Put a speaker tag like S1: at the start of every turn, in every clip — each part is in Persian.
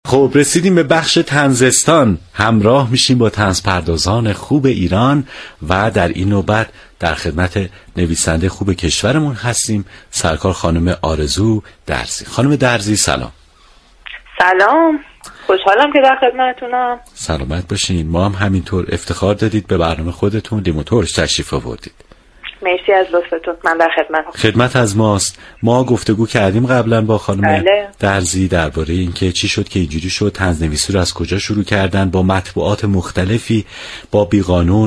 S1: خب رسیدیم به بخش طنزستان. همراه میشیم با طنزپردازان خوب ایران و در این نوبت در خدمت نویسنده خوب کشورمون هستیم، سرکار خانم آرزو درزی. خانم درزی سلام.
S2: سلام، خوشحالم که در خدمتتونم.
S1: سلامت باشین. ما هم همینطور افتخار دادید به برنامه خودتون لیموتورش تشریف آوردید.
S2: مرسی از لطفتون. من در
S1: خدمت از ماست. ما گفتگو کردیم قبلا با خانم درزی درباره اینکه چی شد که اینجوری شد، طنزنویسی رو از کجا شروع کردن، با مطبوعات مختلفی، با بیقانون،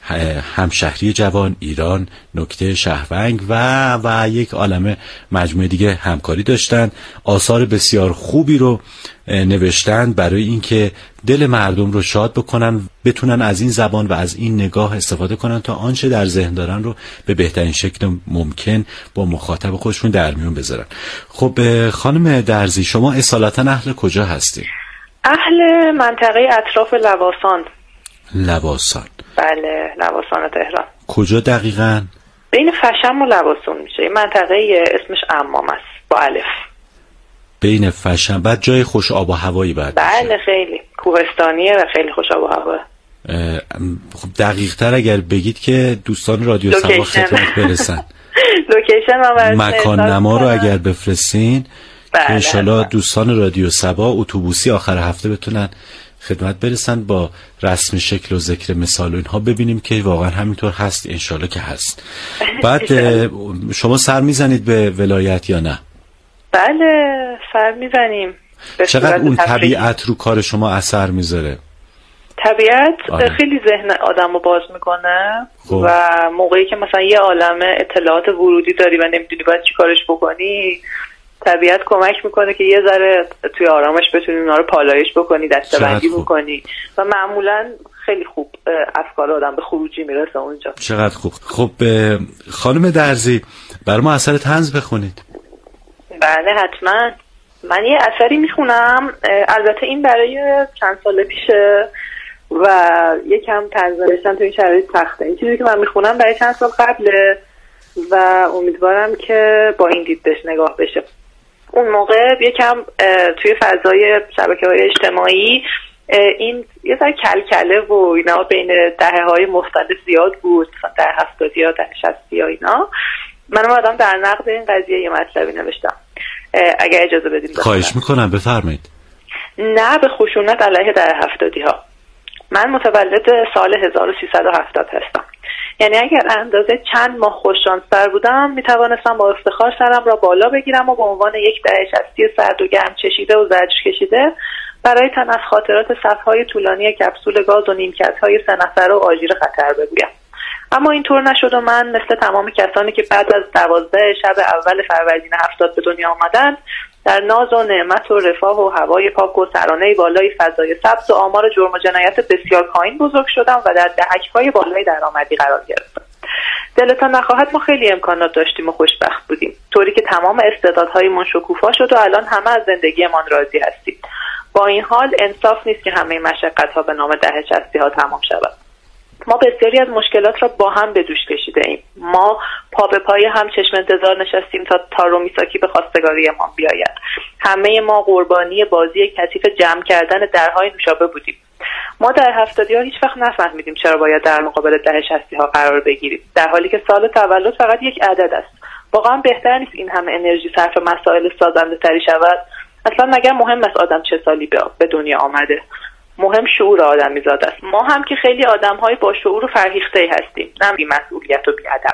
S1: همشهری جوان، ایران، نکته، شهرونگ و یک عالمه مجموعه دیگه همکاری داشتن. آثار بسیار خوبی رو نوشتن برای اینکه دل مردم رو شاد بکنن، بتونن از این زبان و از این نگاه استفاده کنن تا آنچه در ذهن دارن رو به بهترین شکل ممکن با مخاطب خودشون در میون بذارن. خب خانم درزی، شما اصالتا اهل کجا هستی؟
S2: اهل منطقه اطراف لواسان.
S1: لواسان؟
S2: بله، لواسان تهران.
S1: کجا دقیقاً؟
S2: بین فشم و لواسون میشه. این منطقه اسمش عمام است با الف.
S1: بین فشم. بعد جای خوش آب و هوایی بعد؟
S2: بله، خیلی کوهستانیه و خیلی خوش آب و هوا.
S1: خب دقیق تر اگر بگید که دوستان رادیو سبا خدمت برسن.
S2: لوکیشن
S1: مکان نما رو اگر بفرستین که انشالله دوستان رادیو سبا اتوبوسی آخر هفته بتونن خدمت برسن با رسم شکل و ذکر مثال و اینها، ببینیم که واقعا همینطور هست. انشالله که هست. بعد شما سر میزنید به ولایت یا نه؟
S2: بله، سر میزنیم.
S1: چقدر اون طبیعت رو کار شما اثر میذاره؟
S2: طبیعت خیلی ذهن آدم رو باز میکنه. و موقعی که مثلا یه عالمه اطلاعات ورودی داری و نمیدونی باید چی کارش بکنی، طبیعت کمک میکنه که یه ذره توی آرامش بتونی اونا رو پالایش بکنی، دسته‌بندی بکنی و معمولا خیلی خوب افکار آدم به خروجی میرسه اونجا.
S1: چقدر خوب. خب خانم درزی، برای ما اثر طنز بخونید.
S2: بله حتما. من یه اثری میخونم، البته این برای چند سال پیشه و یکم طنز نوشتن تو این شرایط سخته. این چیزی که من میخونم برای چند سال قبله و امیدوارم که با این دید بهش نگاه بشه. اون موقع یکم توی فضای شبکه‌های اجتماعی این یه ذره کلکله و اینا بین دهه‌های مختلف زیاد بود، مثلا دهه 70 یا دهه 60 یا اینا. من اومدم در نقد این قضیه یه مطلبی نوشتم. اگر اجازه بدید
S1: خواهش میکنم بفرمایید.
S2: نه به خشونت علیه دهه 70 ها. من متولد سال 1370 هستم. یعنی اگر اندازه چند ماه خوششانس‌تر بودم میتوانستم با افتخار سرم را بالا بگیرم و به عنوان یک دهه 60 سرد و گرم چشیده و زجر کشیده برای تن از خاطرات صف‌های طولانی کپسول گاز و نیمکت‌های 3 نفره و آژیر خطر بگویم. اما اینطور نشد و من مثل تمام کسانی که بعد از 12 شب اول فروردین 70 به دنیا آمدند در ناز و نعمت و رفاه و هوای پاک و ترانه بالای فضای سبز و آمار جرم و جنایت بسیار پایین بزرگ شدم و در دهک‌های بالای درآمدی قرار گرفتم. دلتان نخواهد ما خیلی امکانات داشتیم و خوشبخت بودیم، طوری که تمام استعدادهایمان شکوفا شد و الان همه از زندگیمان راضی هستیم. با این حال انصاف نیست که همه مشقت‌ها به نام دهه 60 تمام شود. ما بسیاری از مشکلات را با هم به دوش کشیده ایم. ما پا به پای هم چشم انتظار نشستیم تا تارو میساکی به خواستگاری ما بیاید. همه ما قربانی بازی کثیف جمع کردن درهای نوشابه بودیم. ما در 70 هیچ وقت نفهمیدیم چرا باید در مقابل دهه 60 قرار بگیریم، در حالی که سال تولد فقط یک عدد است. واقعا بهتر نیست این همه انرژی صرف مسائل سازنده تری شود؟ اصلا مگر مهم است آدم چه سالی به دنیا آمده؟ مهم شعور آدمیزاد است. ما هم که خیلی آدم‌های با شعور و فرهیخته‌ای هستیم، نه بی‌مسئولیت و بی‌ادب.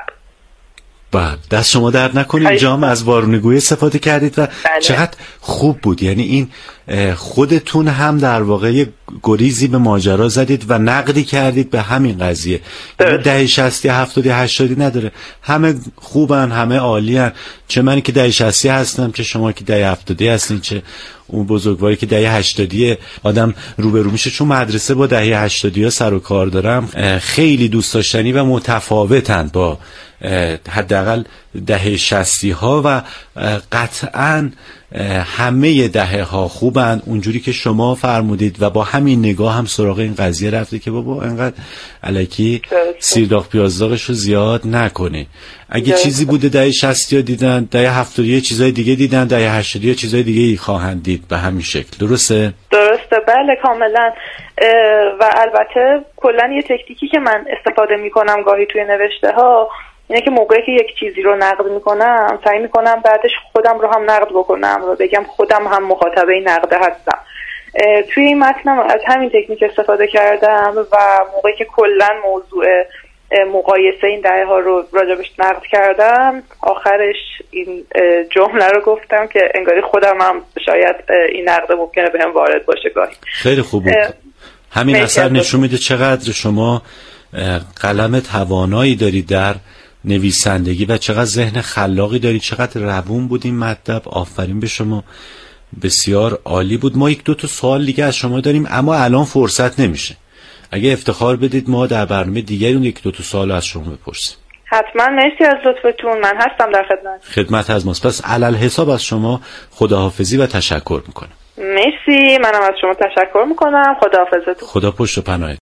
S1: بعد دست شما درد نکنید، اینجا هم از وارونگویی استفاده کردید و چقدر خوب بود. یعنی این خودتون هم در واقع یه گریزی به ماجرا زدید و نقدی کردید به همین قضیه. دهه 60 70 80 نداره، همه خوبن، همه عالیان. چه منی که دهه 60 هستم، چه شما که دهه 70 هستین، چه اون بزرگواری که دهه 80 آدم روبرو میشه. چون مدرسه با دهه 80 سر و کار دارم، خیلی دوست داشتنی و متفاوتن با حداقل دهه 60 ها و قطعاً همه دهه ها خوبن اونجوری که شما فرمودید و با همین نگاه هم سراغ این قضیه رفته که بابا انقدر الکی سیرداغ پیازداغش رو زیاد نکنه. اگه چیزی بوده دهه 60 ها دیدن، دهه 70 چیزای دیگه دیدن، دهه 80 چیزای دیگه خواهند دید به همین شکل. درسته؟
S2: بله کاملا. و البته کلا یه تکنیکی که من استفاده میکنم گاهی توی نوشته ها اینه که موقعی که یک چیزی رو نقد میکنم سعی میکنم بعدش خودم رو هم نقد بکنم و بگم خودم هم مخاطب این نقده هستم. توی این متنم از همین تکنیک استفاده کردم و موقعی که کلا موضوع مقایسه این دهه ها رو راجبش نقد کردم آخرش این جمله رو گفتم که انگاری خودم هم شاید این نقد ممکنه بهم وارد باشه گاهی.
S1: خیلی خوب بود. همین اثر نشون میده چقدر شما قلم توانایی دارید در نویسندگی و چقدر ذهن خلاقی دارید، چقدر روون بود این مطلب. آفرین به شما، بسیار عالی بود. ما 1-2 سوال دیگه از شما داریم اما الان فرصت نمیشه. اگه افتخار بدید ما در برنامه دیگری اون 1-2 سوال از شما بپرسیم.
S2: حتما. مرسی از لطفتون، من هستم در
S1: خدمت از ماست. پس علل حساب از شما خداحافظی و تشکر میکنم.
S2: مرسی، منم از شما تشکر میکنم. خداحافظتون.
S1: خدا پشت و پناهتون.